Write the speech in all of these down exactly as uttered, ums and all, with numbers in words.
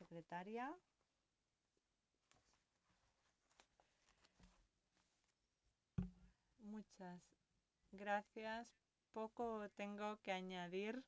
secretaria. Muchas gracias. Poco tengo que añadir.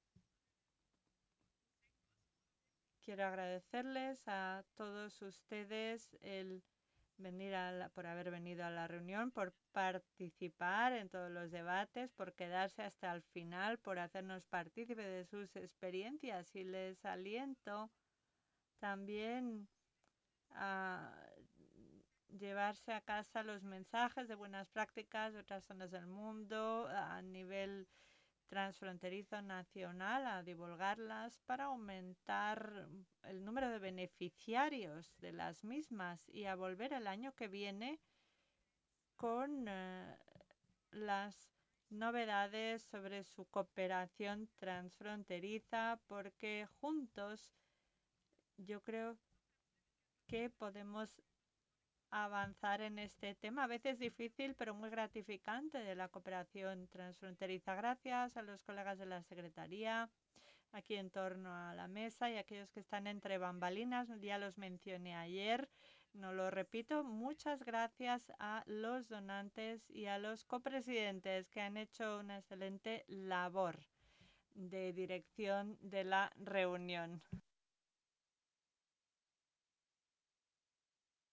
Quiero agradecerles a todos ustedes el venir a la, por haber venido a la reunión, por participar en todos los debates, por quedarse hasta el final, por hacernos partícipe de sus experiencias, y les aliento también a llevarse a casa los mensajes de buenas prácticas de otras zonas del mundo a nivel transfronterizo nacional, a divulgarlas para aumentar el número de beneficiarios de las mismas y a volver el año que viene con eh, las novedades sobre su cooperación transfronteriza, porque juntos yo creo que podemos avanzar en este tema, a veces difícil pero muy gratificante, de la cooperación transfronteriza. Gracias a los colegas de la Secretaría aquí en torno a la mesa y a aquellos que están entre bambalinas, ya los mencioné ayer, no lo repito. Muchas gracias a los donantes y a los copresidentes que han hecho una excelente labor de dirección de la reunión.